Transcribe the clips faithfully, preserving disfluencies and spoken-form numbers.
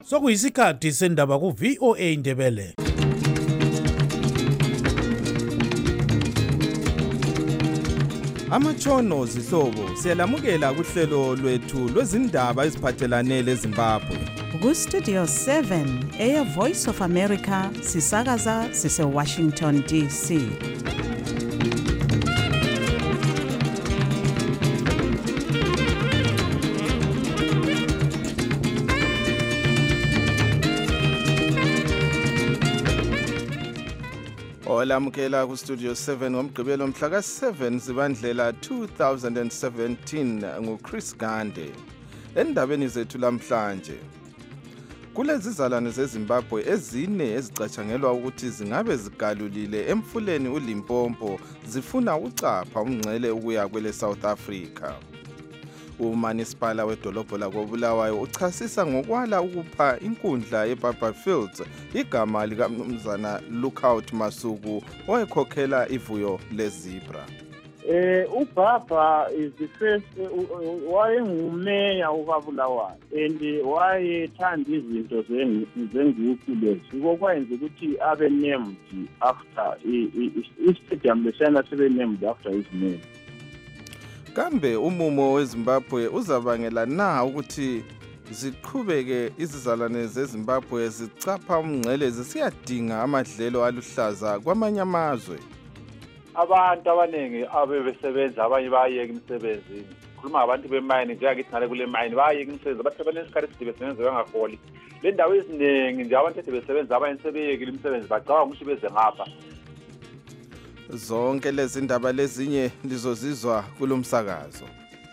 Sokuyisikhathi sendaba ku V O A Indebele. Amatshono zihlobo siyalamukela kuhlelo lwethu lwezindaba eziphathelane leZimbabwe. Ku Studio seven eya Voice of America sisakaza sise Washington D C. Olamukela ku Studio seven ngomgqibelo mhla ka seven Zibandlela two thousand seventeen nguChris Gande. Endabeni zethu lamhlanje, kulezi zalwane zeZimbabwe ezine ezicatshangelwa ukuthi zingabe zigalulile emfuleni uLimpopo zifuna ucapha umngcele ukuya kwele South Africa. Umanisipala wedolobho lakoBulawayo uchasisa ngokwala ukupha inkundla yeBarberfield igama likaMnumzana Lookout Masuku owayekhokhela ivuyo leZebra. Eh uBaba is the first wayengumeya ukaBulawayo and wayethanda izinto zenguqu lezi okwenza ukuthi abe named after i-stadium lesana sebe named after his name. Kambe umumo weZimbabwe uzabangela na ukuthi ziqhubeke izizalwane zeZimbabwe zicapha umngcele zisiyadinga amadlelo aluhlaza kwamanye amazwe? Abantu abaningi abebesebenza abanye bayeka emsebenzini. Khuluma abantu bemayini njengakithi ngale kule mayini bayeka emsebenzini abantu abanesikhathi eside besebenza bangaholi. Le ndawo eziningi nje abantu ethe besebenza abanye sebeyekile imisebenzi bacabanga ukuthi beze ngapha. Zonke lezi ndaba lezinye lizozizwa kulomsakazo.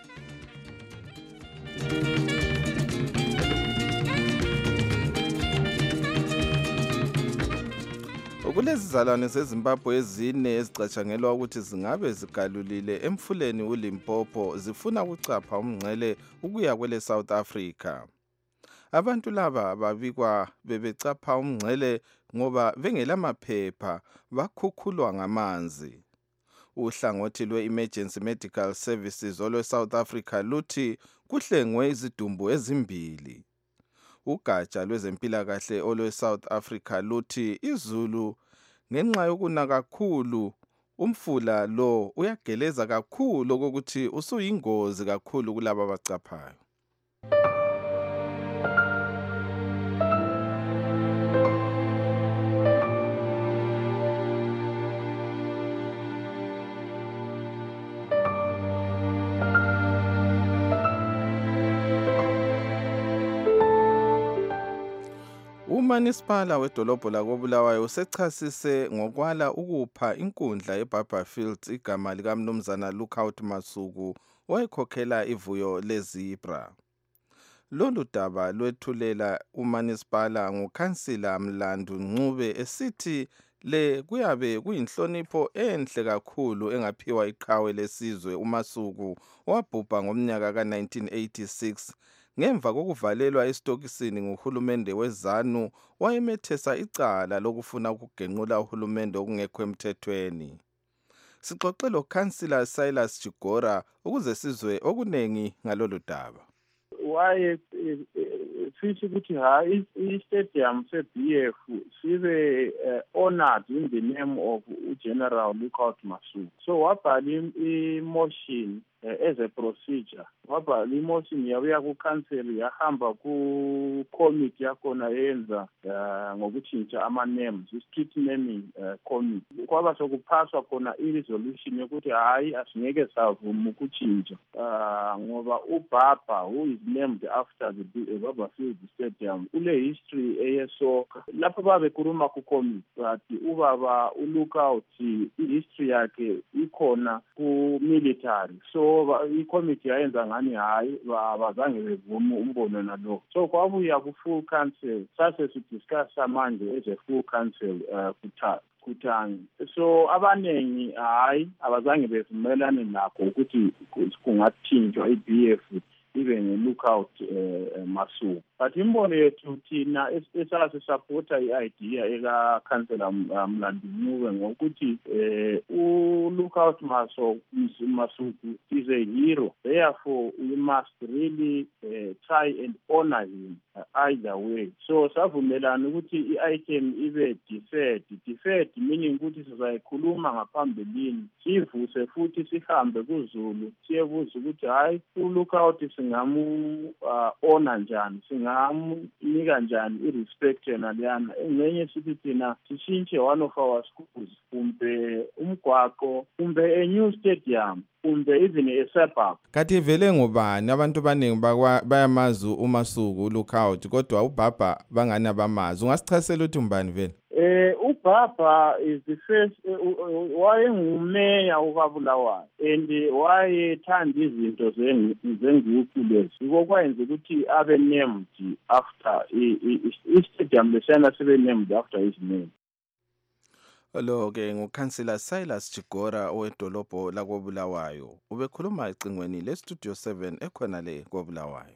Kulezi zalwane zeZimbabwe ezine ezicatshangelwa ukuthi zingabe zigalulile emfuleni uLimpopo zifuna ukucapha umngcele ukuya kwele South Africa. Abantu laba babikwa bebecapha umngcele ngoba bengelamaphepha bakhukhulwa ngamanzi. Uhlangothi lwe-Emergency Medical Services olwe South Africa luthi kuhlengwe izidumbu ezimbili. Ugatsha lwezempilakahle olwe South Africa luthi izulu ngenxa yokuna kakhulu umfula lo uyageleza kakhulu ukuthi usuyingozi kakhulu kulabo abacaphayo. Umanisipala wedolobho lakoBulawayo usechasise ngokwala ukupha inkundla yeBarberfield igama likaMnumzana Lookout Masuku owayekhokhela ivuyo leZebra. Lolu daba lwethulela umanisipala ngukhansila Mlandu Ncube esithi le kuyabe kuyinhlonipho enhle kakhulu engaphiwa iqhawe lesizwe uMasuku owabhubha ngomnyaka ka nineteen eighty-six. Ngemva kokuvalelwa esitokisini nguhulumende weZanu wayemethesa icala lokufuna ukugenqula uhulumende okungekho emthethweni. Sixoxe lo Councillor Silas Chigora ukuze sizwe okunengi ngalolu daba. Waye fithi ukuthi ha i-stadium se-B F sibe honored in the name of General Lookout Masuku. So wabhala i-motion as a procedure. Wabhala i-motion yabuya ku-council yahamba ku-committee yakhona yenza ngokutshintsha ama-names, i-street naming committee. Kwaba sokuphaswa khona i-resolution yokuthi hayi asingeke savuma ukutshintsha ngoba uBaba who is named after the Barberfield Stadium ule history eyesoka. Lapho babekhuluma ku-committee bathi ubaba uLookout i-history yakhe ikhona ku-military. So i-committee yayenza ngani hayi abazange bevume umbono nalo. So kwabuya ku-full council sase sidiscussa manje as a full council kuthatha kuthani. So abanengi hayi abazange bevumelane nakho ukuthi kungathinjwa i-B F ibe nge-lookout uh, Masuku. But imbono yethu thina esasisapota i-idea eka-councillor Mlandini ngokuthi uh, u-lookout Masuku is a hero. Therefore, we must really uh, try and honor him uh, either way. So savumelana ukuthi i-item ibe deferred. Deferred meaning ukuthi sizayikhuluma ngaphambilini, sivuse futhi sihambe kuZulu siyebuza ukuthi hayi u-lookout singamu uh, honor njani, singamnika njani i-respect yena leyana. Engenye sithi thina sishintshe one of our schools, kumbe umgwaqo, kumbe a new stadium, kumbe even a suburb. Kathi vele ngobani abantu baningi bayamazi uMasuku u-lookout kodwa uBaba bangani abamazi. Ungasichasela ukuthi umbani vele? Eh uBaba is the first wayengumeya ukaBulawayo and wayethanda izinto zenguqu lezi. Ngokwenza ukuthi abe named after i-stadium lesana sibe named after his name. Lo ke nguKhansila Silas Chigora owedolobho lakoBulawayo ubekhuluma ecingweni le Studio seven ekhona le koBulawayo.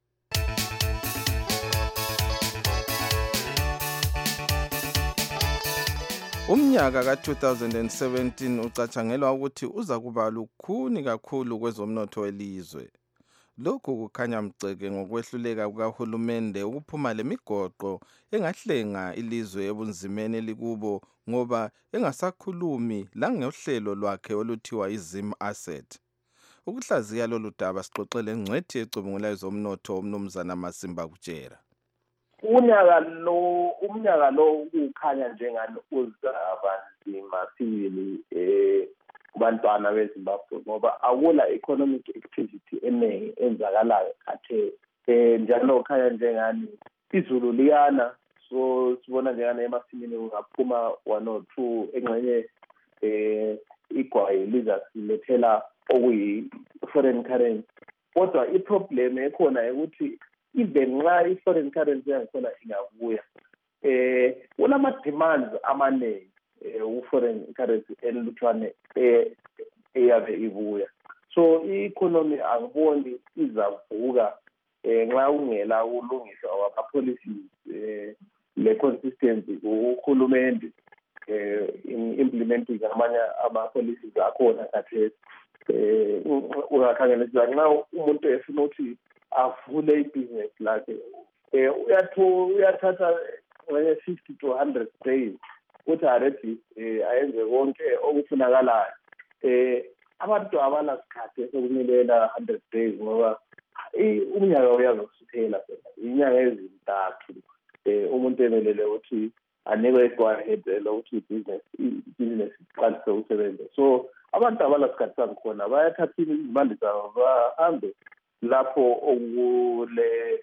Umnyaka ka two thousand seventeen ucatshangelwa ukuthi uza kuba lukhuni kakhulu kwezomnotho welizwe. Lokhu kukhanya mceke ngokwehluleka kukaHulumende ukuphuma lemigoqo engahlenga ilizwe ebunzimeni elikubo ngoba engasakhulumi la ngohlelo lwakhe oluthiwa iZim Asset. Ukuhlaziya lolu daba sixoxele ngcwethi ecubungula ezomnotho uMnumzana Masimba Kutshera. Unyaka lo umnyaka lo ukukhanya njengani uzaba nzima sibili eh kubantwana beZimbabwe ngoba akula economic activity eningi enzakalayo khathe eh njalo khanya njengani izulu liyana, so sibona njengani emasimini ungaphuma one or two engxenye eh igwayi lizasilethela okuyi foreign currency. Kodwa iproblem ekhona ukuthi even nxa i-foreign currency yakhona ingabuya eh kunama demands amaningi u-foreign currency eluthwane eyabe ibuya, so i-economy angiboni izavuka nxa ungela ulungiswa wama-policies le-consistency uhulumende in implementing amanye ama-policies akhona khathesi. Ungakhangelisa nxa umuntu efuna ukuthi avule ibhizinesi lakhe uyathatha ngenye fifty to one hundred days ukuthi already ayenze konke okufunakalayo. Abantu abanasikhathi esokunilela one hundred days ngoba umnyaka uyazokusiphela inyanga ezintathu umuntu emelele ukuthi anikwe i-go-ahead lokuthi ibhizinesi iqalise ukusebenza. So abantu abanasikhathi sangikhona bayathatha izimali zabo bahambe lapho okule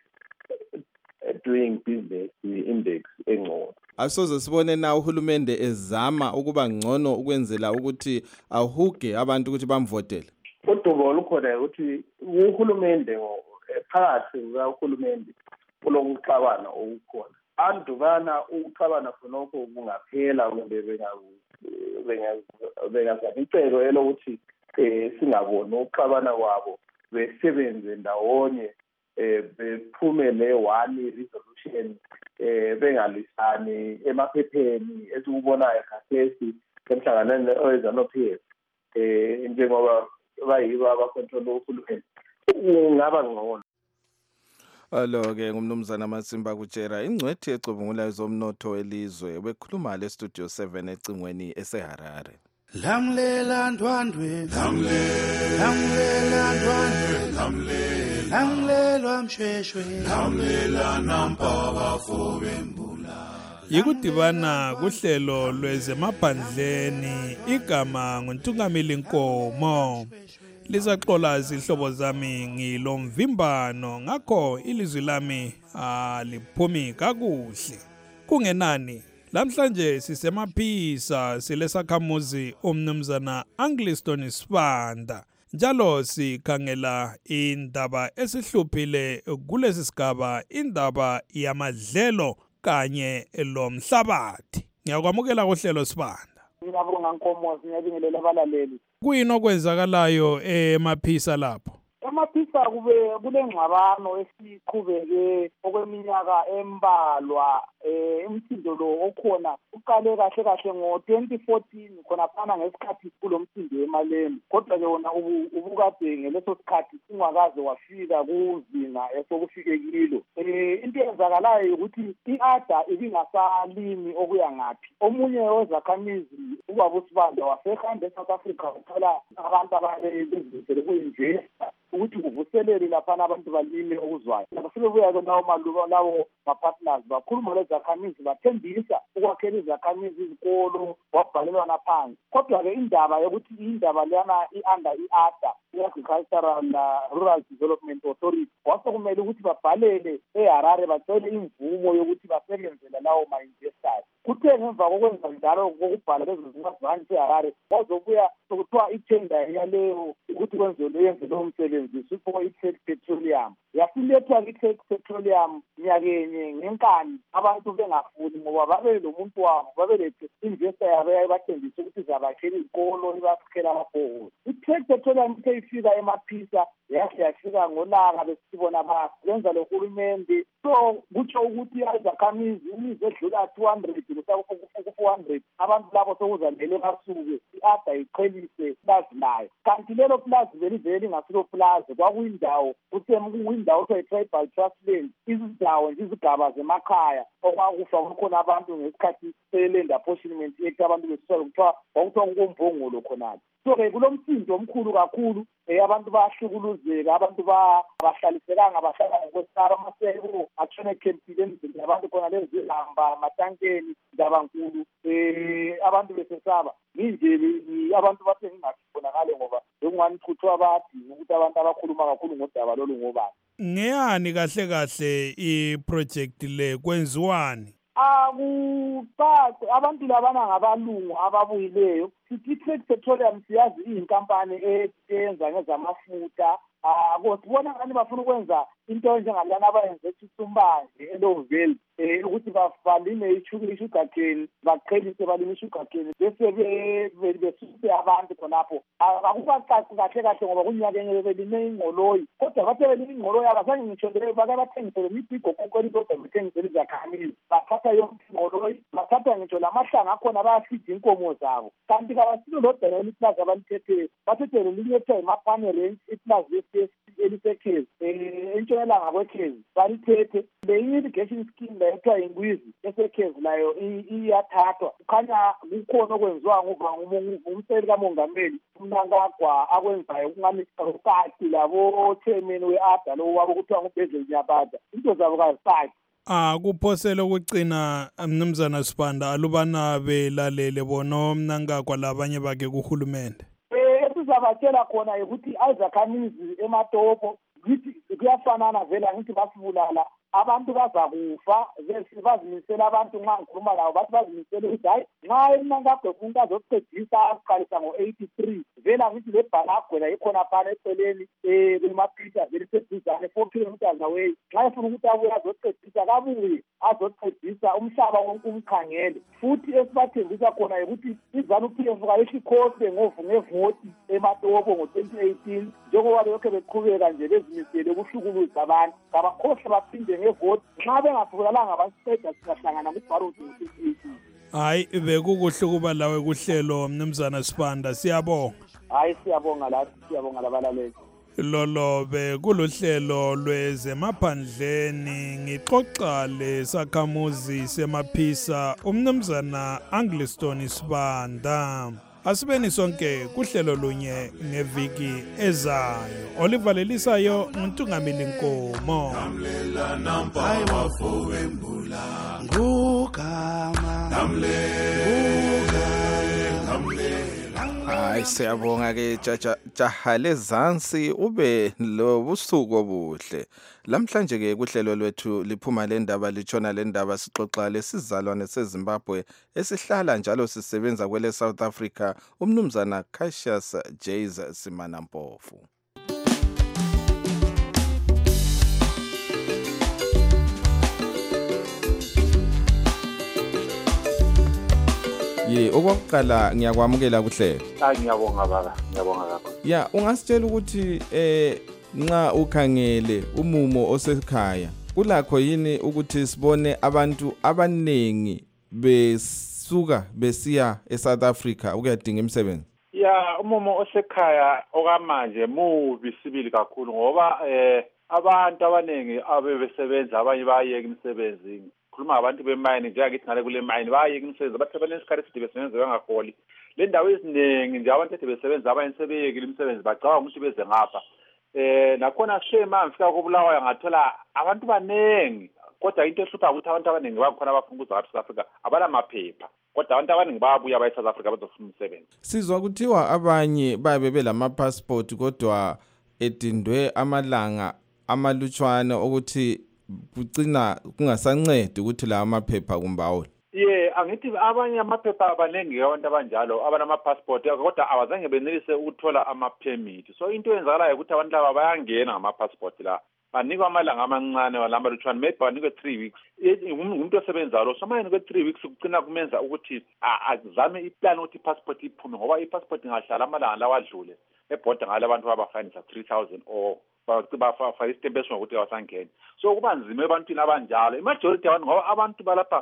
doing business index engcono. Asoze sibone na uhulumende ezama ukuba ngcono ukwenzela ukuthi ahuge abantu ukuthi bamvotele. Udubo olukhona ukuthi uhulumende phakathi kuhulumende kulokuxabana okukhona. Abantu bana ukuxabana khonokho kungaphela kumbe bengazabicelo elokuthi singaboni ukuxabana kwabo besebenze ndawonye bephumele one resolution bengalisani emaphepheni esikubonayo khathesi emhlanganweni owezanopheli njengoba bayibo abakontrola uhulumeni kungaba ngcono. Alo ke ngumnumzana Masimba Kutshera ingcwethi ecubungula ezomnotho welizwe bekhuluma le Studio seven ecingweni eseHarare. Lamlela ndwandwe lamlela lamlela ndwandwe lamlela lamlela msheshwe lamlela nampa bafo bembula. Yikudibana kuhlelo lwezemaphandleni igama nguNtungamili Nkomo. Lizaxola izihlobo zami ngilomvimbano ngakho ilizwi lami aliphumi kakuhle. Kungenani lamhlanje sisemaphisa silesakhamuzi umnumzana Angliston Sibanda. Njalo sikhangela indaba esihluphile kulesi sigaba, indaba yamadlelo kanye lomhlabathi. Ngiyakwamukela kuhlelo Sibanda. Ngiyabonga Nkomo, ngiyabingelela abalaleli. Kuyini okwenzakalayo emaphisa lapho? Emaphisa ngifisa kube kulengxabano esiqhubeke okweminyaka embalwa eh umsindo lo okhona uqale kahle kahle ngo twenty fourteen khona phana ngesikhathi kulomsindo emaleni kodwa ke wona ubukade ngeleso sikhathi ungakaze wafika kuzinga esokufike kilo eh into eyenzakalayo ukuthi iada ibingasalimi okuya ngathi omunye wezakhamizi ubaba uSibanda wasehamba eSouth Africa uthola abantu ababezizele kuyinjesa ukuthi kuvuselele lapha abantu balime okuzwayo bafike buya nawo maluko lawo ma-partners bakhuluma lezakhamizi bathembisa ukwakhela izakhamizi izikolo wabhalelwa naphansi kodwa-ke indaba yokuthi indaba leyana i-under i-ada i-agricultural na rural development authority kwasekumele ukuthi babhalele eHarare bacele imvumo yokuthi basebenzele lawo ma-investors kuthe ngemva kokwenza njalo kokubhala lezo zincwadi eHarare kwazobuya sokuthiwa itender yaleyo ukuthi kwenzelwe yenze lowo msebenzi sipho i-Trade Petroleum yasilethwa i-Trade Petroleum nyakenye ngenkani abantu bengafuni ngoba babe lo muntu wabo babelethe investor yabo yayibathembisa ukuthi izabakhela izikolo ibakhela amabhoholo i-Trade Petroleum ithe ifika emaphisa yahle yafika ngolaka besibona basenza lo hulumende so kutsho ukuthi izakhamizi imizi edlula two hundred ku-four hundred abantu labo sokuzandele basuke i-ada iqhelise plazi layo kanti lelo plazi velivele ngasilo plazi kwakuyindawo kuyindawo kuthiwa i-tribal trust land izindawo nje izigaba zemakhaya okwakufa kukhona abantu ngesikhathi se-land apportionment act abantu besisolo kuthiwa kwakuthiwa kukombongolo khonapho so-ke kulo msindo omkhulu kakhulu um abantu bayahlukuluzeka abantu abahlalisekanga bahlala ngokwesaba amaseko atshone ekhempile emzini abantu khona lezihamba amatankeni ndabankulu um abantu besesaba nginje abantu bathe ngingakubonakali ngoba bekungani kuthiwa bayadinga ukuthi abantu abakhuluma kakhulu ngodaba lolu ngobani ngeyani kahle kahle i-project le kwenziwani akucace abantu labana ngabalungu ababuyileyo sithi i-Trade Petroleum siyazi iyinkampani eyenza ngezamafutha akosibona ngani bafuna ukwenza into enjengalana abayenze eThisumbanje eLowville eh ukuthi balime i-sugar cane baqhelise balime i-sugar cane bese besuse abantu khonapho akubacaci kahle kahle ngoba kunyaka enye belime ingqoloyi kodwa bathe belime ingqoloyi abazange ngitsho leyo bake bathengisele imibhigo konkoli kodwa bethengisele izakhamizi bathatha yonke ingqoloyi bathatha ngitsho lamahlanga akhona bayafida inkomo zabo kanti kabasilo lodwa iplaza abalithethe bathethe lelinye kuthiwa iMapane Range iplaza elisekhezi entshonalanga kwekhezi balithethe le irrigation scheme leyo kuthiwa ingwizi esekhezi nayo iyathathwa kukhanya kukhona okwenziwa ngumseli kamongameli umnankagwa akwenzayo kungani ukati labo chairman we-ada lo wabo kuthiwa nguBedley Nyabaza into zabo kazisayi Ah kuphosela ukucina mnumzana Sibanda alubana belalele bona umnankagwa labanye bakhe kuhulumende eh sizabatshela khona ukuthi izakhamizi ematopo ngithi kuyafanana vela ngithi basibulala abantu bazakufa bazimisela abantu nxa ngikhuluma labo bathi bazimisele ukuthi hayi nxa umnankagwe umuntu azokuqedisa aqalisa ngo-eighty-three vela ngithi le bhalagwela ikhona phana eceleni um kwemaphita vele seduzane four kilometers away nxa efuna ukuthi abuye azokuqedisa kabuye azokuqedisa umhlaba wonke umkhangele futhi esibathembisa khona ukuthi iZANU-P F kayisikhohle ngevoti ematopo ngo-twenty eighteen njengoba belokhe beqhubeka nje bezimisele ukuhlukuluza abantu kabakhohle baphinde ngevoti nxa bengafukulalanga basiqeda singahlangana kuBharuti ngo-twenty eighteen hayi bekukuhle ukuba lawe kuhlelo mnumzana Sibanda siyabonga hayi siyabonga lathi siyabonga labalaleli lolo bekulohlelo lwezemaphandleni ngixoxa lesakhamuzi semaphisa umnumzana Angliston Sibanda asibeni sonke kuhlelo lunye ngeviki ezayo olivalelisayo uNtungamili Nkomo hayi wafo embula ngugama ngugama hayi siyabonga ke jaha lezansi ube lobusuku obuhle lamhlanje ke kuhlelo lwethu liphuma le ndaba litshona le ndaba sixoxa lesizalwane seZimbabwe esihlala njalo sisebenza kwele South Africa umnumzana Cassius Jays Simanampofu Ye okwakuqala ngiyakwamukela kuhle. Ah ngiyabonga baba, ngiyabonga kakhulu. Ya, ungasitshela ukuthi eh nxa ukhangele umumo osekhaya kulakho yini ukuthi sibone abantu abanengi besuka besiya eSouth Africa ukuyadinga imisebenzi? Ya, umumo osekhaya okamanje mubi sibili kakhulu ngoba eh abantu abanengi abebesebenza abanye bayeka imsebenzini. Khuluma abantu bemayini njengakithi ngale kule mayini bayeka imsebenzi abasebenza isikhathi eside besebenza bengaholi. Le ndawo eziningi nje abantu ethe besebenza abanye sebeyekile imsebenzi bacabanga ukuthi beze ngapha. Eh nakhona shema mfika kubulawayo ngathola abantu banengi kodwa into ehlupha ukuthi abantu abaningi bakhona abafuna ukuza South Africa abala maphepha kodwa abantu abaningi bayabuya baye South Africa bazofuna umsebenzi. Sizwa kuthiwa abanye babe belama passport kodwa edindwe amalanga amalutshwana ukuthi kucina kungasancedi ukuthi la amaphepha kumbawula. Ye angithi abanye amaphepha abanengi abantu abanjalo abanama passport kodwa abazange benelise ukuthola ama permit. So into eyenzakalayo ukuthi abantu laba bayangena ngama passport la banikwa amalanga amancane walamba lutshwana maybe banikwe three weeks. Umuntu osebenza lo somayini kwe three weeks kucina kumenza ukuthi azame iplan ukuthi passport iphume ngoba ipassport ingahlala amalanga lawa adlule ebhoda ngale abantu abafanisa three thousand or bafa istempeso ngokuthi awasangena. So kuba nzima ebantwini abanjalo imajority abantu ngoba abantu balapha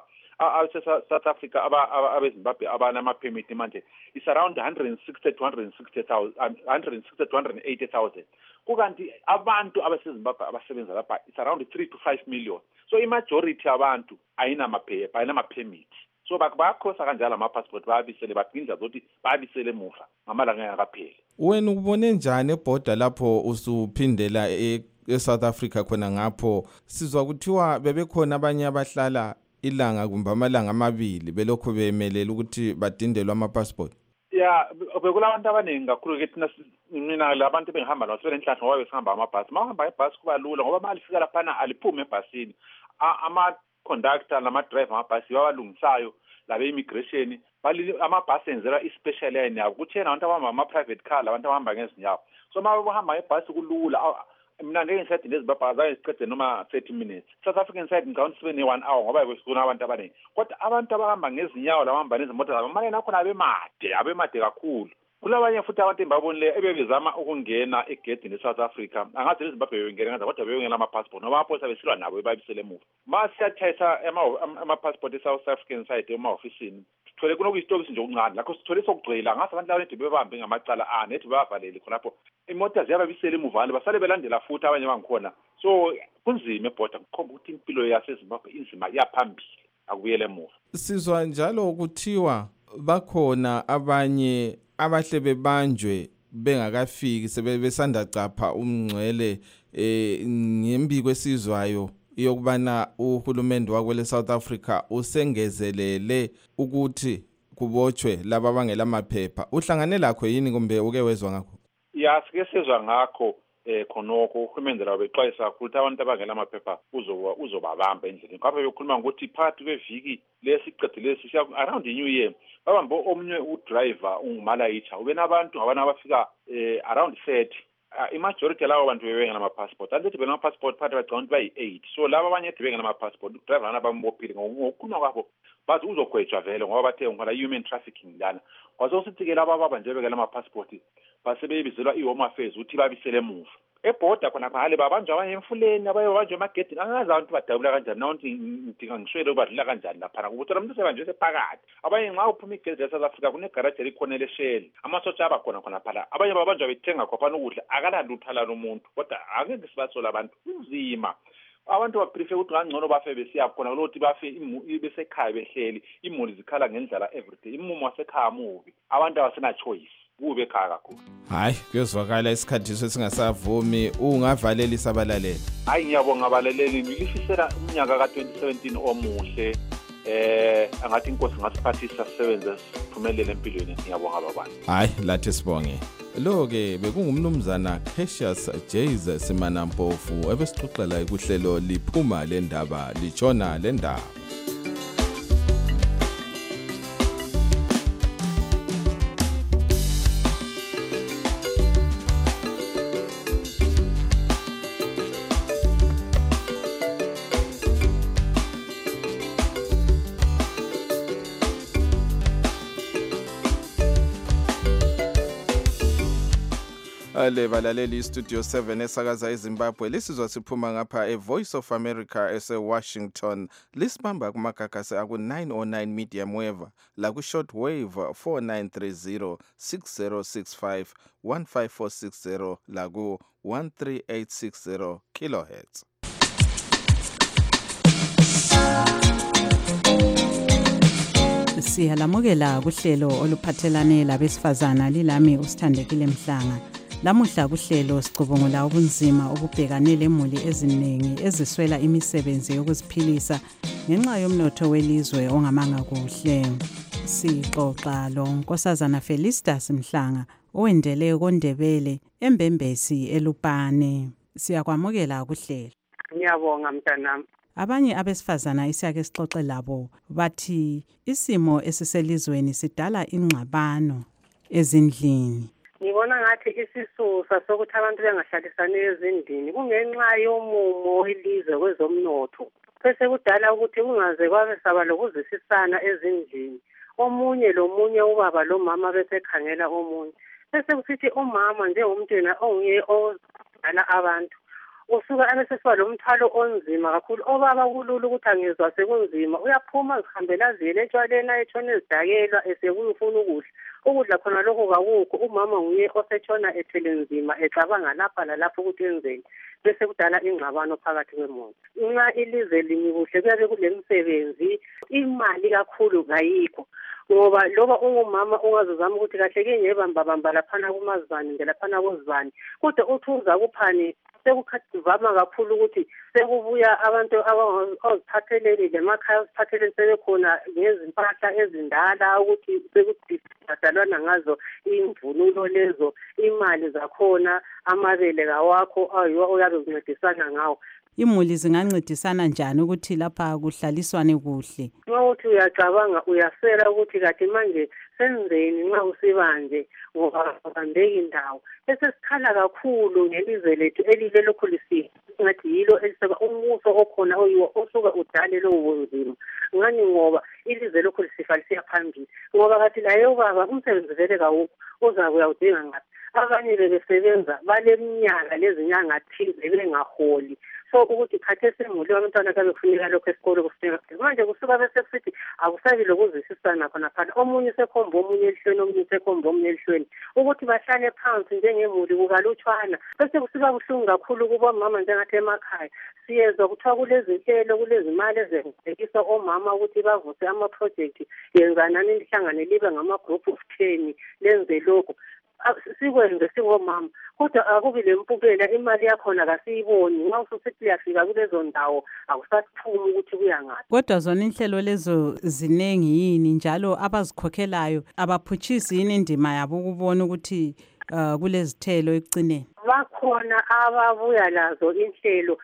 South Africa abezimbabwe abanama permit manje is around one hundred sixty to one hundred sixty thousand one hundred sixty to one hundred eighty thousand. Kukanti abantu abasezimbabwe abasebenza lapha is around three to five million. So imajority abantu ayina maphepha ayina permit. So bakhosa kanjalo ama passport bayabisele badinga ukuthi bayabisele emuva ngamalanga angakapheli. Wena ubone njani ebhoda lapho usuphindela eSouth Africa khona ngapho sizwa kuthiwa bebekhona abanye abahlala ilanga kumbe amalanga amabili belokho bemelela ukuthi badindelwe ama passport? Ya bekulabantu abaningi kakhulu ke thina mina labantu bengihamba nabo sebenhlahla ngoba besihamba amabhasi mahamba ibhasi kuba lula ngoba malifika lapha aliphume ebhasini ama conductor nama driver amabhasi babalungisayo labe immigration bali amabhasi enzela ispecial lane yabo kuthi yena abantu abahamba ama private car labantu abahamba ngezinyawo so mabahamba ibhasi kulula mina ngeke ngisathi lezi babhaza isiqede noma thirty minutes. South African side ngicabanga sibe ne one hour ngoba besikuna abantu abaningi kodwa abantu abahamba ngezinyawo labahamba nezimoto zabo manje nakhona abemade abemade kakhulu. Kulabanye futhi abantu embabonile ebebezama ukungena egedini eSouth Africa angathi leZimbabwe bengena ngaza kodwa beyongena ama passport noma amaphoyisa besilwa nabo bayibisele emuva. Masiyathatha ama passport eSouth African side ema officeini sithole kunokuyistokisi nje okuncane lakho sithole sokugcwela ngathi abantu labo bebambe ngamacala a nethi bayavalele khonapho imoto ziyababisela emuva basale belandela futhi abanye bangikhona. So kunzima ebhoda kukhomba ukuthi impilo yaseZimbabwe inzima yaphambili akubuyele emuva. Sizwa njalo ukuthiwa bakhona abanye abahle bebanjwe bengakafiki sebesanda capha umngcwele eh ngembi kwesizwayo yokubana uhulumende wakwele South Africa usengezelele ukuthi kubotshwe laba abangela maphepha. Uhlangane lakho yini kumbe uke wezwa ngakho? Ya sike sezwa ngakho eh khonoko uhulumende lawo bexwayisa ukuthi abantu abangela amaphepha uzoba uzobabamba endleleni. Ngapha bekhuluma ukuthi phakathi kweviki lesiqedile siya around the new year babambo omnye udriver ungumalayitha ube nabantu ngabana abafika eh around thirty. Imajority lawo abantu bebengena ama passport andithi bena passport phakathi bacount bayi eight. So laba abanye bebengena ama passport udriver lana bambophile ngokukhuluma kwabo bathi uzogwetshwa vele ngoba bathe ngala human trafficking lana. Kwazo sithi ke laba baba nje bekela ama passport basebeyibizelwa iHome Affairs uthi babisele emuva. Ebhoda khona phale babanjwa abanye emfuleni abaye babanjwa emagedini angazi abantu badabula kanjani nawuthi ngidinga ngishwele ubadlula kanjani lapha ukuthi umuntu sebanje sephakathi abanye nxa uphuma igedi eSouth Africa kune garage elikhona lesheli amasotsha abakhona khona phala abanye babanjwa bethenga khopana ukudla akalanduthala lomuntu kodwa angeke sibasola abantu inzima abantu baprefer ukuthi ngangcono bafe besiya khona ukuthi bafe besekhaya behleli imuli zikhala ngendlela everyday imumo wasekhaya mubi abantu abasena choice kube khaya kakhulu. Hayi kuyozwakala isikhathi sesingasavumi ungavalela isabalaleli. Hayi ngiyabonga abalaleli ngilifisela umnyaka ka twenty seventeen omuhle eh angathi inkosi ngasiphathisa sisebenze siphumelele empilweni ngiyabonga babantu. Hayi lathi sibonge. Lo ke bekungumnumzana Cassius Jays Simanampofu ebesixoxela ikuhlelo liphuma le ndaba litshona le ndaba. ngale balaleli studio seven esakaza eZimbabwe lisizwa siphuma ngapha eVoice of America ese Washington lisibamba kumagagasi aku nine oh nine medium wave la ku short wave four nine three zero six zero six five one five four six zero la ku one three eight six zero kilohertz. Siyalamukela kuhlelo oluphathelane labesifazana lilami usithandekile Mhlanga. Lamuhla kuhlelo sicubungula ubunzima obubhekane lemuli eziningi eziswela imisebenzi yokuziphilisa ngenxa yomnotho welizwe ongamanga kuhle. Sixoxa lo Nkosazana Felicitas Mhlanga owendele koNdebele eMbembesi eLupane. Siyakwamukela kuhlelo. Ngiyabonga mntanami. Abanye abesifazana isiyake sixoxe labo bathi isimo esiselizweni sidala ingxabano ezindlini. Ngibona ngathi isisusa sokuthi abantu bengahlalisani ezindlini kungenxa yomumo welizwe kwezomnotho. Bese kudala ukuthi kungaze kwabe saba lokuzisisana ezindlini. Omunye lomunye ubaba lo mama bese khangela omunye. Bese kusithi umama njengomuntu yena onguye odala abantu. Usuka abesesiba lo mthwalo onzima kakhulu obaba kulula ukuthi angezwa sekunzima uyaphuma zihambela zile etshwaleni ayetshona ezidakelwa esekufuna ukudla ukudla khona lokho kakukho umama nguye osetshona ethele nzima ecabanga lapha lalapho ukuthi enzeni bese kudala ingxabano phakathi kwemonto nxa ilizwe limi kuhle kuyabe kulemisebenzi imali kakhulu kayikho ngoba loba ungumama ungazozama ukuthi kahle ke ngiyebamba bamba laphana kumazibani ngelaphana kozibani kodwa uthi uza kuphani sekukhathivama kakhulu ukuthi sekubuya abantu abaziphatheleni lemakhaya aziphatheleni sebekhona ngezimpahla ezindala ukuthi sekudalwana ngazo imvunulo lezo imali zakhona amabele kawakho ayiwo uyabe uncedisana ngawo. Imuli zingancedisana njani ukuthi lapha kuhlaliswane kuhle? Ukuthi uyacabanga uyasela ukuthi kade manje senzeni nxa usibanje ngoba ubambeki indawo bese sikhala kakhulu ngelizwe lethu elile lokho lisifo ngathi yilo eliseba umuso okhona oyiwo osuka udale lo bunzima ngani ngoba ilizwe lokho lisifa lisiya phambili ngoba kathi layo baba umsebenzi vele kawukho uzakuya udinga ngathi abanye bebesebenza baleminyaka lezinyanga thize bengaholi so ukuthi khathesi imuli abantwana kabe kufuneka lokho esikole kufuneka manje kusuka bese kusithi akusabi lokuzisisana khona phela omunye sekhomba omunye elihlweni omunye sekhomba omunye elihlweni ukuthi bahlale phansi njengemuli kukalutshwana bese kusiba buhlungu kakhulu kuba mama njengathi emakhaya siyezwa kuthiwa kulezinhlelo kulezimali ezenzekisa omama ukuthi bavuse ama-project yenzanani lihlangane libe ngama-group of ten lenze lokho sikwenze singomama kodwa akubi lempukela imali yakhona kasiyiboni nxa ususithi uyafika kulezo ndawo akusathumi ukuthi kuya ngaphi. Kodwa zona inhlelo lezo zinengi yini njalo abazikhokhelayo abaphutshisi yini indima yabo ukubona ukuthi uh, kulezithelo ekucineni? Bakhona ababuya lazo inhlelo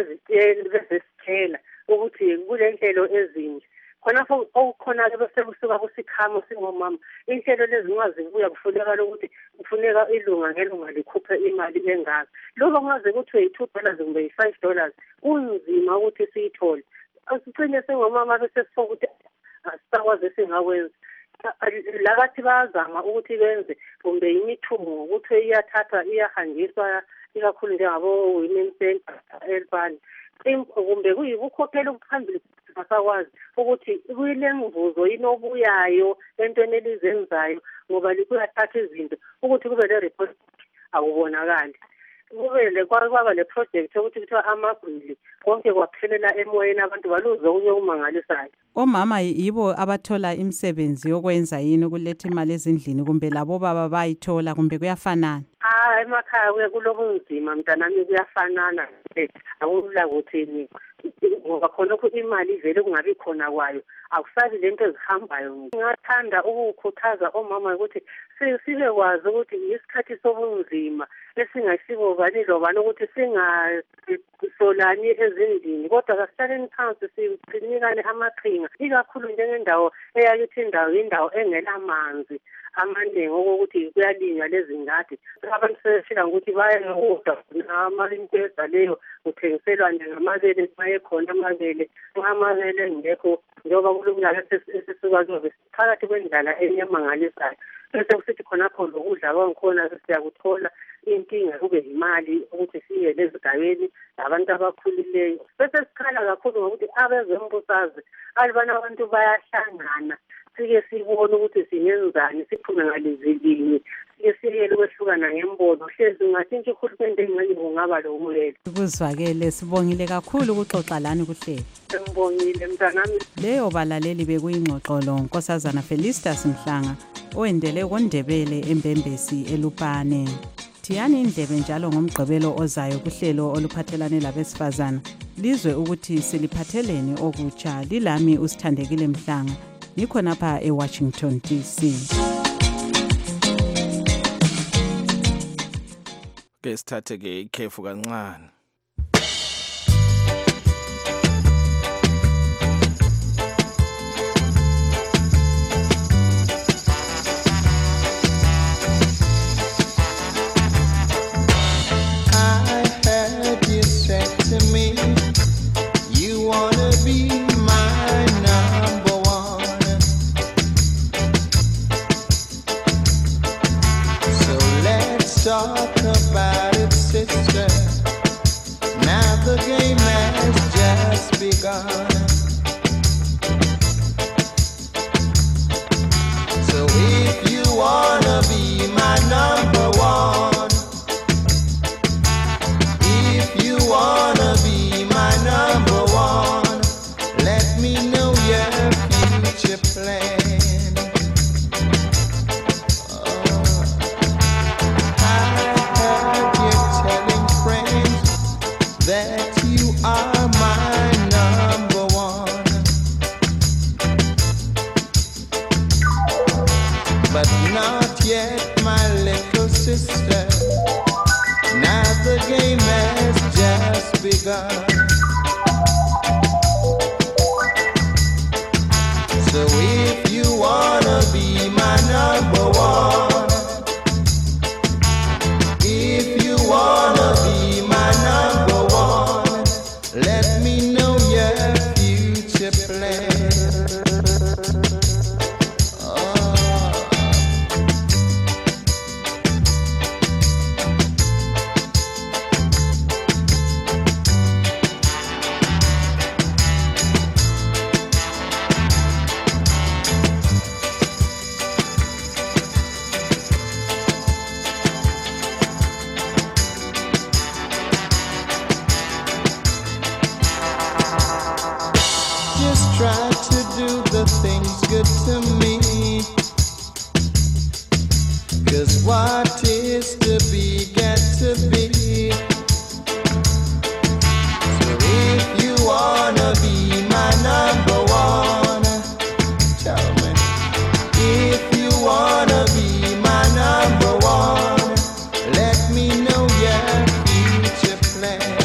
bezisithela ukuthi kule nhlelo ezinje khonapho okukhona ke bese kusuka kusikhamo singomama inhlelo lezi ungazibuya kufuneka ukuthi kufuneka ilunga ngelunga likhuphe imali engaka lokho kungaze kuthiwe yi-two dollars kumbe yi-five dollars kunzima ukuthi siyithole asicine sengomama bese sifokuthi asisakwazi singakwenza lakathi bayazama ukuthi benze kumbe imithungo ukuthi iyathathwa iyahanjiswa ikakhulu njengabo women center elbani kumbe kuyikukhokhela ukuphambili basakwazi ukuthi kuyile mvuzo inobuyayo entweni elizenzayo ngoba likuyathatha izinto ukuthi kube le report akubonakali kube le kwaba le project ukuthi kuthiwa amagwili konke kwaphelela emoyeni abantu baluze okunye okumangalisayo. Omama yibo abathola imisebenzi yokwenza yini ukuletha imali ezindlini kumbe labo baba bayithola kumbe kuyafanana? Ah emakhaya kuye kulobunzima mntanami kuyafanana akulula ukuthi ngoba khona ukuthi imali vele kungabi khona kwayo akusabi lento ezihambayo. Ngingathanda ukukhuthaza omama ukuthi sibe kwazi ukuthi isikhathi sobunzima esingasibo bani lobani ukuthi singasolani ezindlini kodwa kasihlaleni phansi sinikane amaqhinga ikakhulu njengendawo eyakithi indawo indawo engelamanzi amanengi okokuthi kuyalinywa lezi ngadi abantu sebefika ukuthi bayengoda amalimpeza leyo kuthengiselwa njengamabele mayekhona amabele amabele ngekho njengoba kulumnyaka esisuka kuzo phakathi kwendlala enyamangalisayo bese kusithi khonapho lokudla kwangikhona siyakuthola inkinga kube imali ukuthi siye lezigabeni labantu abakhulileyo. Bese sikhala kakhulu ngokuthi abezembusazwe alibana abantu bayahlangana sike sibone ukuthi singenzani siphume ngalezilinye sike siyele ukwehlukana ngembono hlezi ngathi nje uhulumende engani kungaba lo mulelo. Kuzwakele sibongile kakhulu ukuxoxa lani kuhlelo. Ngibongile mntanami. Leyo balaleli bekuyingxoxolo Nkosazana Felicitas Mhlanga oendele kondebele eMbembesi eLupane. Thiyani indlebe njalo ngomgqibelo ozayo kuhlelo oluphathelane labesifazana. Lizwe ukuthi siliphathelene okutsha lilami uSithandekile Mhlanga. Nikho napha eWashington D C. Ke sithathe ke ikhefu kancane. Talk about it, sister. Now the game has just begun. So if you wanna be my number one, if you wanna be my number one, let me know your future plan. That you are my number one, but not yet my little sister. Now the game has just begun. So if you wanna be my number one, if you wanna be my number one, let me know your future plan. Oh. Just try to do the things good to me, 'cause what is to be got to be. So if you wanna be my number one, tell me. If you wanna be my number one, let me know your future plan.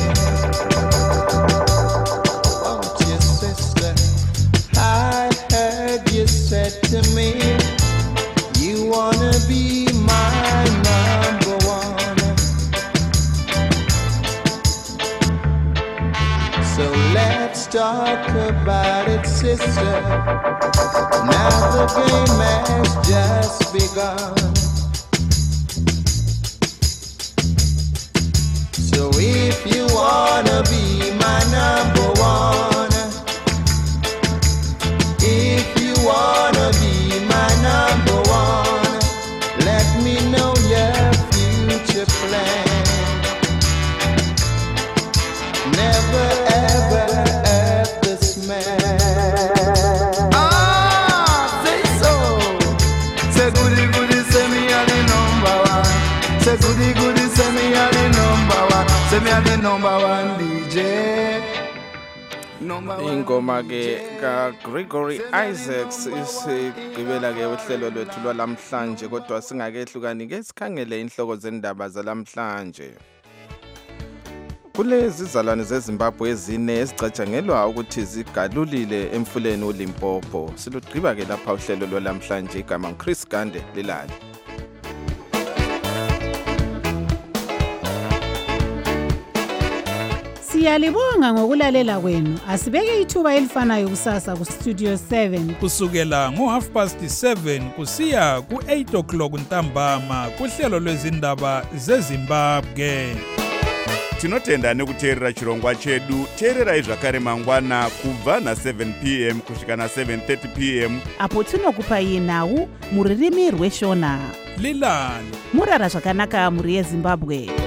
You said to me, you wanna be my number one. So let's talk about it, sister. Now the game has just begun. So if you wanna be my number one, if you wanna be my number one, let me know your future plan. Never ever ever smell. Ah, say so. Say goody goody, say me are the number one. Say goody goody, say me are the number one. Say me are the number one D J. Ingoma ke ka Gregory Isaacs isigqibela ke uhlelo lwethu lwalamhlanje, kodwa singakehlukani ke sikhangele inhloko zendaba zalamhlanje. Kulezi izalwane zeZimbabwe ezine ezicatshangelwa ukuthi zigalulile emfuleni uLimpopo. Silugqiba ke lapha uhlelo lwalamhlanje, igama Chris Gande lilali. Siyalibonga ngokulalela kwenu. Asibeke ithuba elifanayo kusasa ku Studio seven. Kusukela ngo half past seven kusiya ku eight o'clock ntambama kuhlelo lwezindaba zeZimbabwe. Tinotenda nekuteerera chirongwa chedu. Teererai zvakare mangwana kubva na seven p m kusvika na seven thirty p m apo tinokupai nhau muririmi rweshona. Lilani murara zvakanaka muri yeZimbabwe.